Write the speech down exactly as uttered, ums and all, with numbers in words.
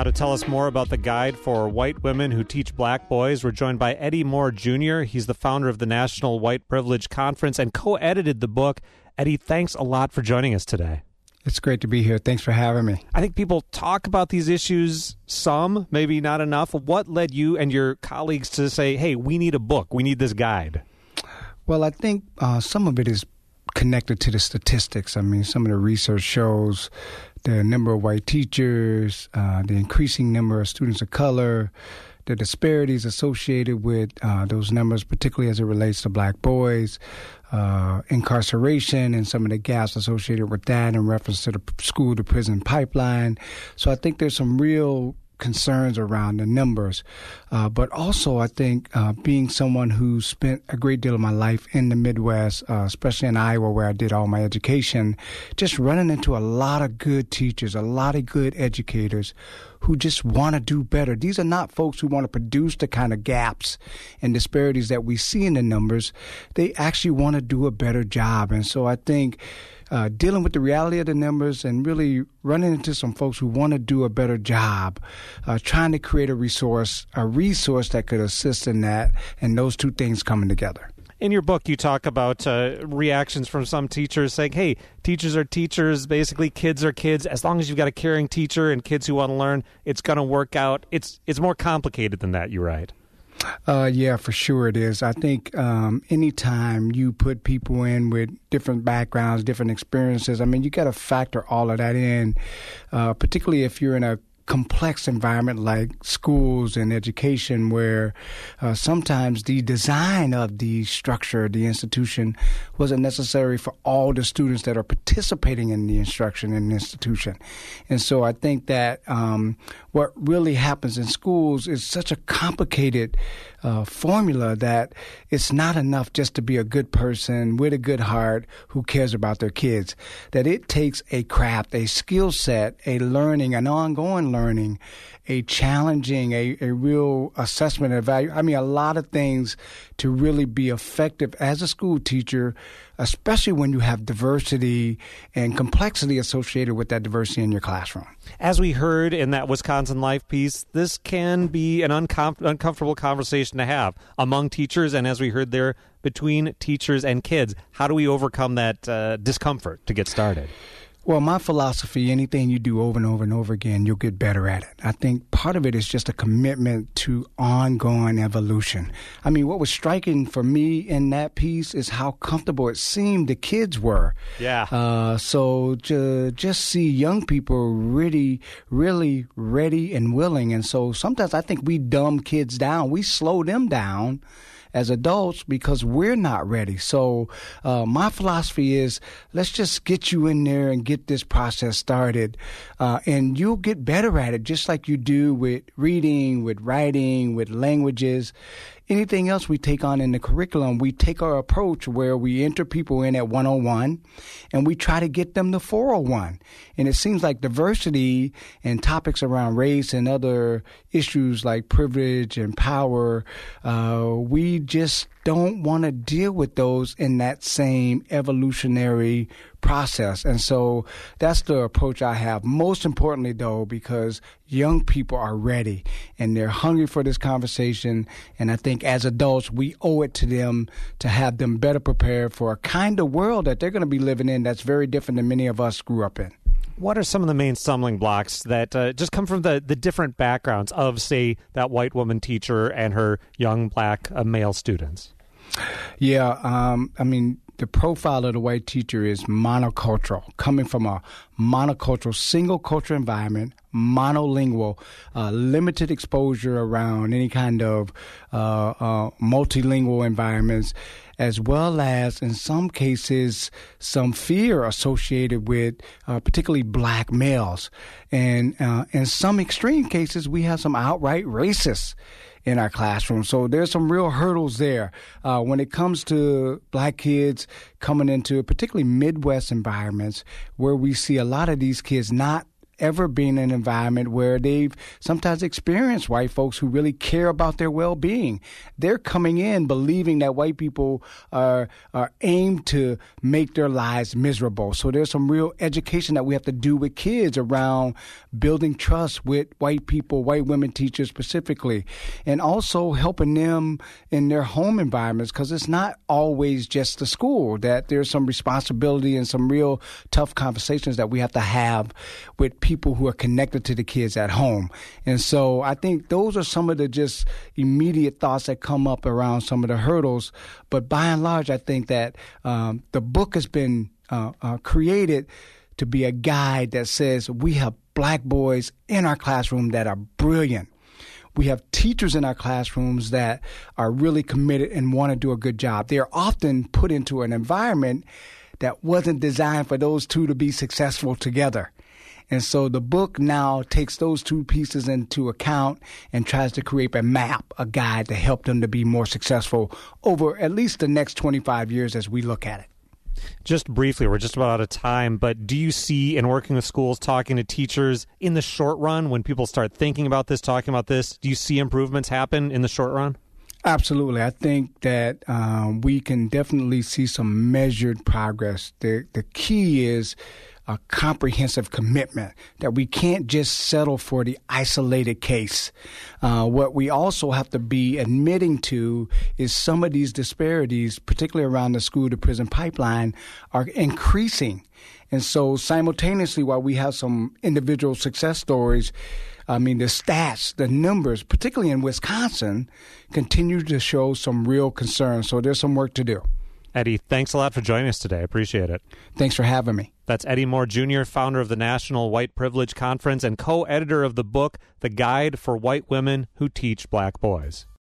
to tell us more about the guide for white women who teach black boys. We're joined by Eddie Moore Junior He's the founder of the National White Privilege Conference and co-edited the book. Eddie, thanks a lot for joining us today. It's great to be here. Thanks for having me. I think people talk about these issues some, maybe not enough. What led you and your colleagues to say, hey, we need a book, we need this guide? Well, I think uh, some of it is connected to the statistics. I mean, some of the research shows the number of white teachers, uh, the increasing number of students of color, the disparities associated with uh, those numbers, particularly as it relates to black boys, uh, incarceration and some of the gaps associated with that in reference to the school-to-prison pipeline. So I think there's some real concerns around the numbers. Uh, but also, I think uh, being someone who spent a great deal of my life in the Midwest, uh, especially in Iowa where I did all my education, just running into a lot of good teachers, a lot of good educators who just want to do better. These are not folks who want to produce the kind of gaps and disparities that we see in the numbers. They actually want to do a better job. And so I think Uh, dealing with the reality of the numbers and really running into some folks who want to do a better job, uh, trying to create a resource, a resource that could assist in that, and those two things coming together. In your book, you talk about uh, reactions from some teachers saying, hey, teachers are teachers, basically kids are kids. As long as you've got a caring teacher and kids who want to learn, it's going to work out. It's, it's more complicated than that, you write. Uh, yeah, for sure it is. I think um, anytime you put people in with different backgrounds, different experiences, I mean, you got to factor all of that in, uh, particularly if you're in a complex environment like schools and education where uh, sometimes the design of the structure, the institution, wasn't necessary for all the students that are participating in the instruction in the institution. And so I think that um, what really happens in schools is such a complicated uh, formula that it's not enough just to be a good person with a good heart who cares about their kids, that it takes a craft, a skill set, a learning, an ongoing learning learning, a challenging, a, a real assessment and value. I mean, a lot of things to really be effective as a school teacher, especially when you have diversity and complexity associated with that diversity in your classroom. As we heard in that Wisconsin Life piece, this can be an uncom- uncomfortable conversation to have among teachers, and as we heard there, between teachers and kids. How do we overcome that uh, discomfort to get started? Well, my philosophy, anything you do over and over and over again, you'll get better at it. I think part of it is just a commitment to ongoing evolution. I mean, what was striking for me in that piece is how comfortable it seemed the kids were. Yeah. Uh, so to just see young people really, really ready and willing. And so sometimes I think we dumb kids down. We slow them down as adults because we're not ready. So uh, my philosophy is let's just get you in there and get this process started, uh, and you'll get better at it just like you do with reading, with writing, with languages. Anything else we take on in the curriculum, we take our approach where we enter people in at one oh one and we try to get them to four oh one. And it seems like diversity and topics around race and other issues like privilege and power, uh, we just don't want to deal with those in that same evolutionary process. And so that's the approach I have. Most importantly, though, because young people are ready and they're hungry for this conversation. And I think as adults, we owe it to them to have them better prepared for a kind of world that they're going to be living in that's very different than many of us grew up in. What are some of the main stumbling blocks that uh, just come from the, the different backgrounds of, say, that white woman teacher and her young black uh, male students? Yeah, um, I mean, the profile of the white teacher is monocultural, coming from a monocultural, single culture environment, monolingual, uh, limited exposure around any kind of uh, uh, multilingual environments, as well as, in some cases, some fear associated with uh, particularly black males. And uh, in some extreme cases, we have some outright racists in our classroom. So there's some real hurdles there. Uh, when it comes to black kids coming into particularly Midwest environments where we see a lot of these kids not ever been in an environment where they've sometimes experienced white folks who really care about their well-being. They're coming in believing that white people are, are aimed to make their lives miserable. So there's some real education that we have to do with kids around building trust with white people, white women teachers specifically, and also helping them in their home environments, because it's not always just the school, that there's some responsibility and some real tough conversations that we have to have with people who are connected to the kids at home. And so I think those are some of the just immediate thoughts that come up around some of the hurdles. But by and large, I think that um, the book has been uh, uh, created to be a guide that says we have black boys in our classroom that are brilliant. We have teachers in our classrooms that are really committed and want to do a good job. They are often put into an environment that wasn't designed for those two to be successful together. And so the book now takes those two pieces into account and tries to create a map, a guide to help them to be more successful over at least the next twenty-five years as we look at it. Just briefly, we're just about out of time, but do you see, in working with schools, talking to teachers, in the short run, when people start thinking about this, talking about this, do you see improvements happen in the short run? Absolutely. I think that um, we can definitely see some measured progress. The, the key is a comprehensive commitment, that we can't just settle for the isolated case. Uh, what we also have to be admitting to is some of these disparities, particularly around the school-to-prison pipeline, are increasing. And so simultaneously, while we have some individual success stories, I mean, the stats, the numbers, particularly in Wisconsin, continue to show some real concern. So there's some work to do. Eddie, thanks a lot for joining us today. I appreciate it. Thanks for having me. That's Eddie Moore, Junior, founder of the National White Privilege Conference and co-editor of the book, The Guide for White Women Who Teach Black Boys.